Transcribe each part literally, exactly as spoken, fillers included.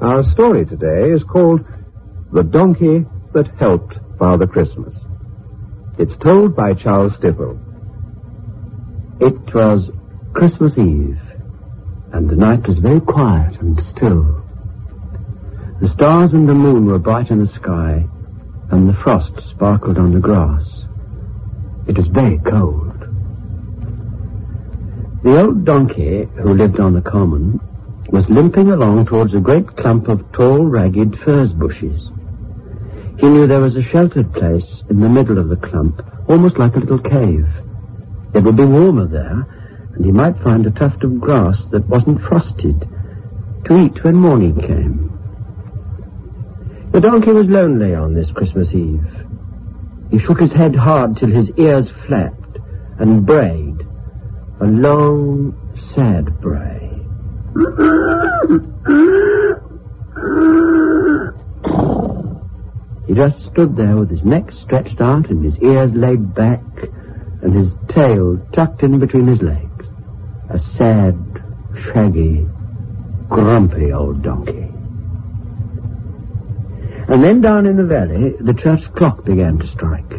Our story today is called The Donkey That Helped Father Christmas. It's told by Charles Stibble. It was Christmas Eve, and the night was very quiet and still. The stars and the moon were bright in the sky, and the frost sparkled on the grass. It was very cold. The old donkey, who lived on the common, was limping along towards a great clump of tall, ragged furze bushes. He knew there was a sheltered place in the middle of the clump, almost like a little cave. It would be warmer there, and he might find a tuft of grass that wasn't frosted to eat when morning came. The donkey was lonely on this Christmas Eve. He shook his head hard till his ears flapped and brayed. A long, sad bray. He just stood there with his neck stretched out and his ears laid back and his tail tucked in between his legs. A sad, shaggy, grumpy old donkey. And then down in the valley, the church clock began to strike.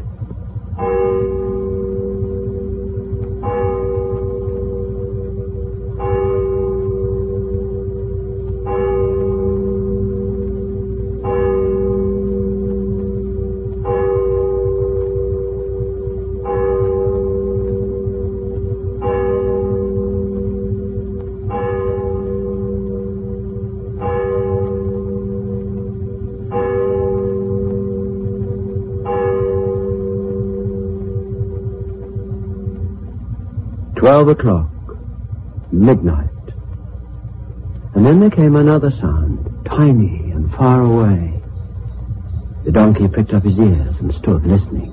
Twelve o'clock. Midnight. And then there came another sound, tiny and far away. The donkey picked up his ears and stood listening.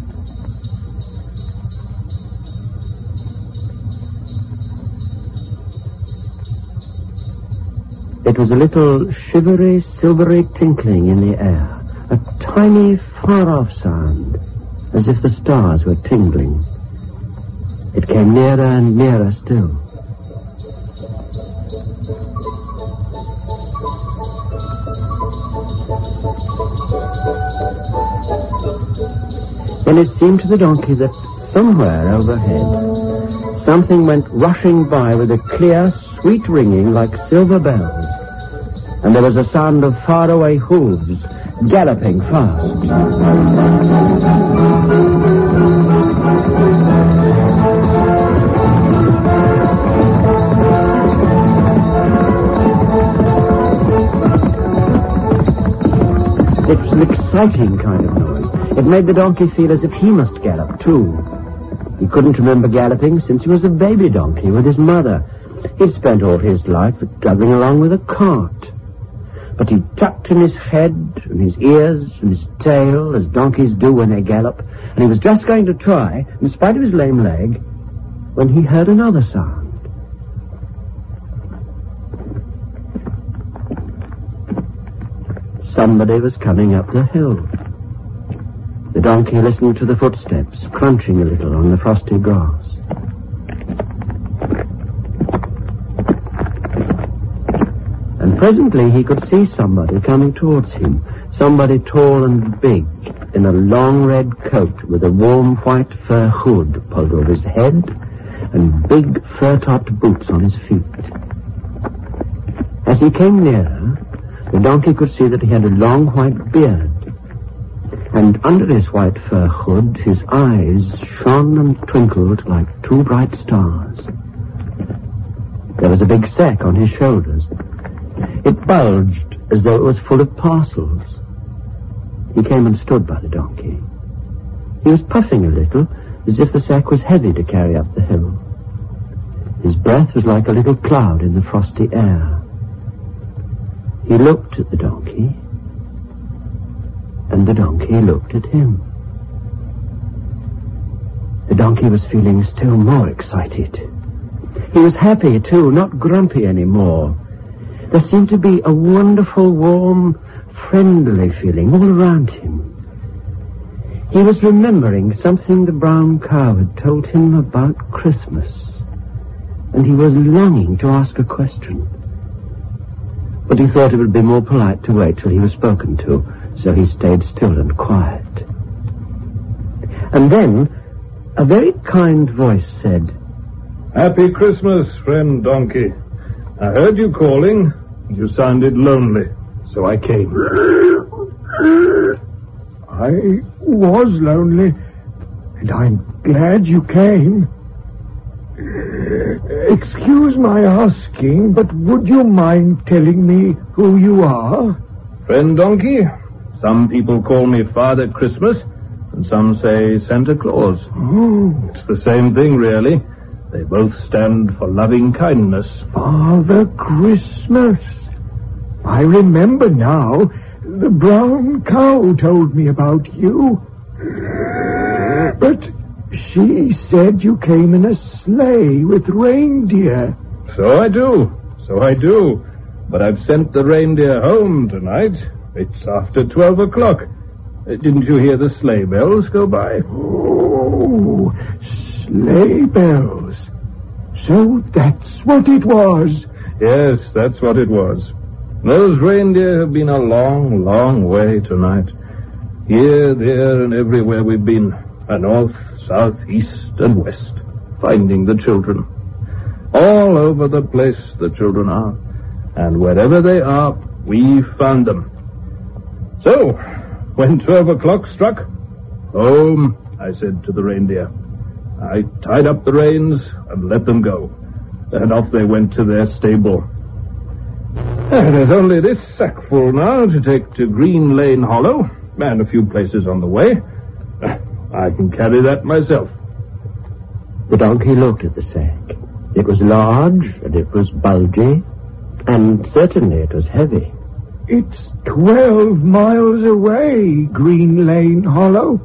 It was a little shivery, silvery tinkling in the air, a tiny, far-off sound, as if the stars were tingling. It came nearer and nearer still. Then it seemed to the donkey that somewhere overhead, something went rushing by with a clear, sweet ringing like silver bells, and there was a sound of faraway hooves galloping fast. It was an exciting kind of noise. It made the donkey feel as if he must gallop, too. He couldn't remember galloping since he was a baby donkey with his mother. He'd spent all his life juggling along with a cart. But he tucked in his head and his ears and his tail, as donkeys do when they gallop, and he was just going to try, in spite of his lame leg, when he heard another sound. Somebody was coming up the hill. The donkey listened to the footsteps, crunching a little on the frosty grass. And presently he could see somebody coming towards him, somebody tall and big, in a long red coat with a warm white fur hood pulled over his head and big fur-topped boots on his feet. As he came nearer, the donkey could see that he had a long white beard, and under his white fur hood his eyes shone and twinkled like two bright stars. There was a big sack on his shoulders. It bulged as though it was full of parcels. He came and stood by the donkey. He was puffing a little, as if the sack was heavy to carry up the hill. His breath was like a little cloud in the frosty air. He looked at the donkey, and the donkey looked at him. The donkey was feeling still more excited. He was happy, too, not grumpy anymore. There seemed to be a wonderful, warm, friendly feeling all around him. He was remembering something the brown cow had told him about Christmas, and he was longing to ask a question. But he thought it would be more polite to wait till he was spoken to, so he stayed still and quiet. And then a very kind voice said, "Happy Christmas, friend Donkey. I heard you calling. You sounded lonely, so I came." I was lonely, and I'm glad you came. Excuse my asking, but would you mind telling me who you are? Friend Donkey, some people call me Father Christmas, and some say Santa Claus. Oh. It's the same thing, really. They both stand for loving kindness. Father Christmas. I remember now. The brown cow told me about you. But she said you came in a sleigh with reindeer. So I do. So I do. But I've sent the reindeer home tonight. It's after twelve o'clock. Uh, didn't you hear the sleigh bells go by? Oh, sleigh bells. So that's what it was. Yes, that's what it was. Those reindeer have been a long, long way tonight. Here, there, and everywhere we've been. A north, south, east, and west. Finding the children. All over the place the children are. And wherever they are, we've found them. So, when twelve o'clock struck, home, I said to the reindeer. I tied up the reins and let them go. And off they went to their stable. There's only this sackful now to take to Green Lane Hollow, and a few places on the way. I can carry that myself. The donkey looked at the sack. It was large, and it was bulgy, and certainly it was heavy. It's twelve miles away, Green Lane Hollow.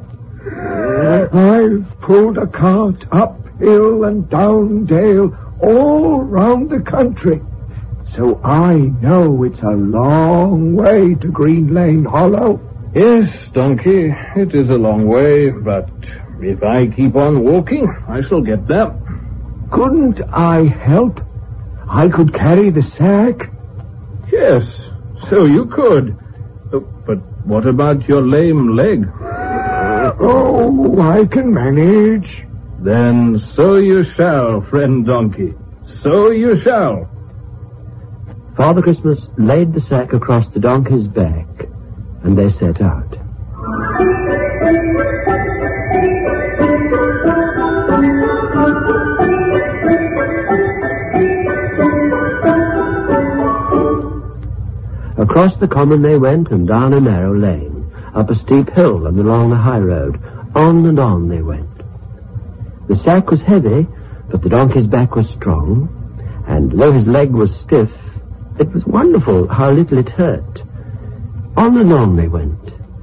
I've pulled a cart uphill and down dale all round the country. So I know it's a long way to Green Lane Hollow. Yes, Donkey, it is a long way, but if I keep on walking, I shall get there. Couldn't I help? I could carry the sack. Yes, so you could. Uh, but what about your lame leg? Oh, I can manage. Then so you shall, friend Donkey. So you shall. Father Christmas laid the sack across the donkey's back, and they set out. Across the common they went, and down a narrow lane, up a steep hill and along the high road. On and on they went. The sack was heavy, but the donkey's back was strong, and though his leg was stiff, it was wonderful how little it hurt. On and on they went.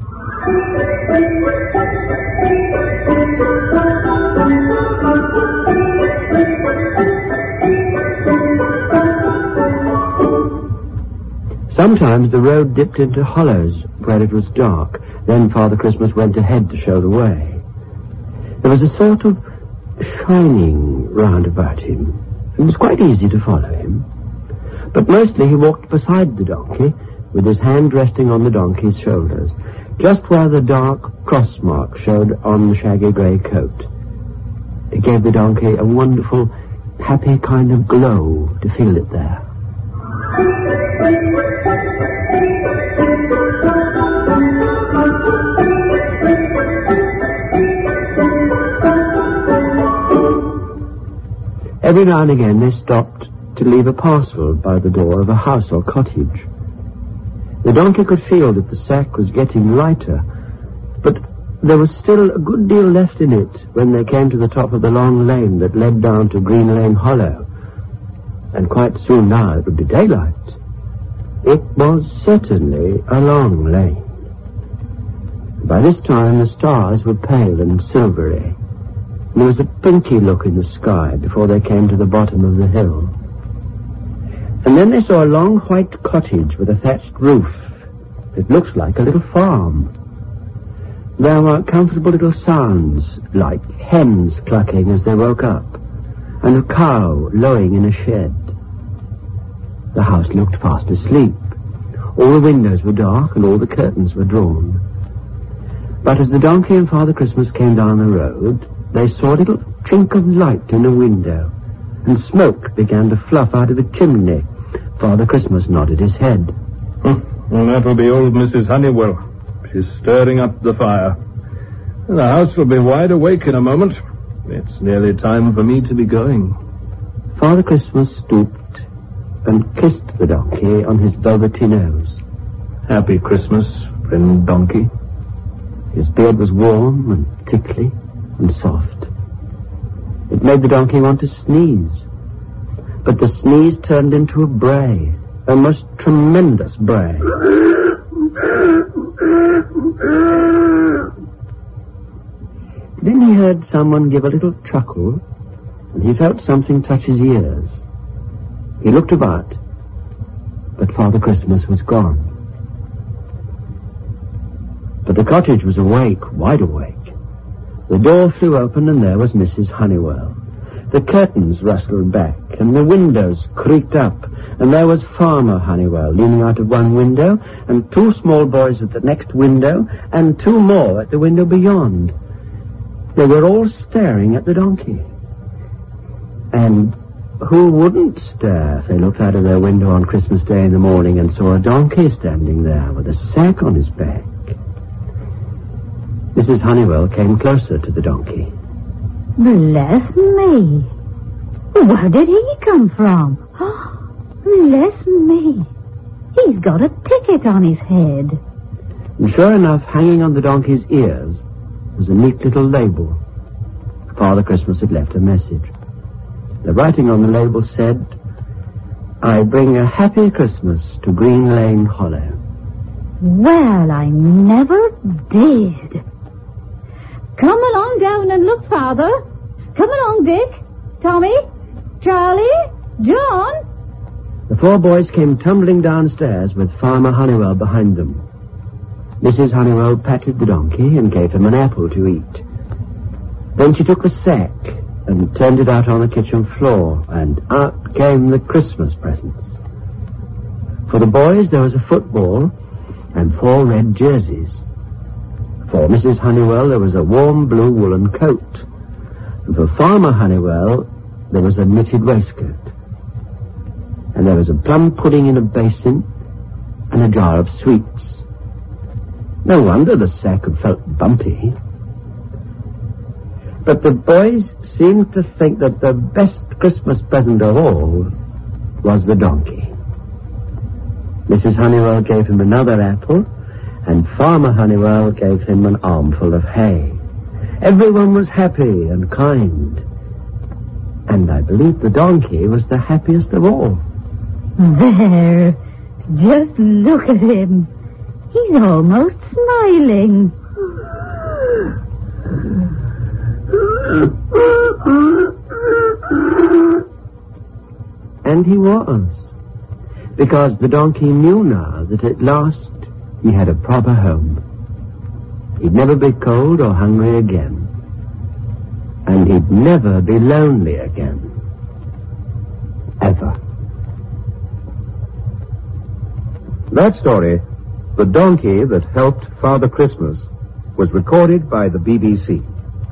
Sometimes the road dipped into hollows where it was dark. Then Father Christmas went ahead to show the way. There was a sort of shining round about him. It was quite easy to follow him. But mostly he walked beside the donkey, with his hand resting on the donkey's shoulders, just where the dark cross mark showed on the shaggy grey coat. It gave the donkey a wonderful, happy kind of glow to feel it there. Every now and again they stopped to leave a parcel by the door of a house or cottage. The donkey could feel that the sack was getting lighter, but there was still a good deal left in it when they came to the top of the long lane that led down to Green Lane Hollow. And quite soon now it would be daylight. It was certainly a long lane. By this time the stars were pale and silvery. There was a pinky look in the sky before they came to the bottom of the hill. And then they saw a long white cottage with a thatched roof. It looked like a little farm. There were comfortable little sounds, like hens clucking as they woke up, and a cow lowing in a shed. The house looked fast asleep. All the windows were dark and all the curtains were drawn. But as the donkey and Father Christmas came down the road, they saw a little chink of light in a window, and smoke began to fluff out of a chimney. Father Christmas nodded his head. Oh, well, that'll be old Missus Honeywell. She's stirring up the fire. The house will be wide awake in a moment. It's nearly time for me to be going. Father Christmas stooped and kissed the donkey on his velvety nose. Happy Christmas, friend donkey. His beard was warm and tickly and soft. It made the donkey want to sneeze. But the sneeze turned into a bray, a most tremendous bray. Then he heard someone give a little chuckle, and he felt something touch his ears. He looked about, but Father Christmas was gone. But the cottage was awake, wide awake. The door flew open, and there was Missus Honeywell. The curtains rustled back, and the windows creaked up, and there was Farmer Honeywell leaning out of one window, and two small boys at the next window, and two more at the window beyond. They were all staring at the donkey. And who wouldn't stare if they looked out of their window on Christmas Day in the morning and saw a donkey standing there with a sack on his back? Missus Honeywell came closer to the donkey. Bless me. Where did he come from? Bless me. He's got a ticket on his head. And sure enough, hanging on the donkey's ears was a neat little label. Father Christmas had left a message. The writing on the label said, "I bring a happy Christmas to Green Lane Hollow." Well, I never did. Come along down and look, Father. Come along, Dick, Tommy, Charlie, John. The four boys came tumbling downstairs with Farmer Honeywell behind them. Missus Honeywell patted the donkey and gave him an apple to eat. Then she took the sack and turned it out on the kitchen floor, and out came the Christmas presents. For the boys, there was a football and four red jerseys. For Missus Honeywell, there was a warm blue woolen coat. And for Farmer Honeywell, there was a knitted waistcoat. And there was a plum pudding in a basin and a jar of sweets. No wonder the sack had felt bumpy. But the boys seemed to think that the best Christmas present of all was the donkey. Missus Honeywell gave him another apple, and Farmer Honeywell gave him an armful of hay. Everyone was happy and kind. And I believe the donkey was the happiest of all. There. Just look at him. He's almost smiling. And he was. Because the donkey knew now that at last he had a proper home. He'd never be cold or hungry again. And he'd never be lonely again. Ever. That story, The Donkey That Helped Father Christmas, was recorded by the B B C.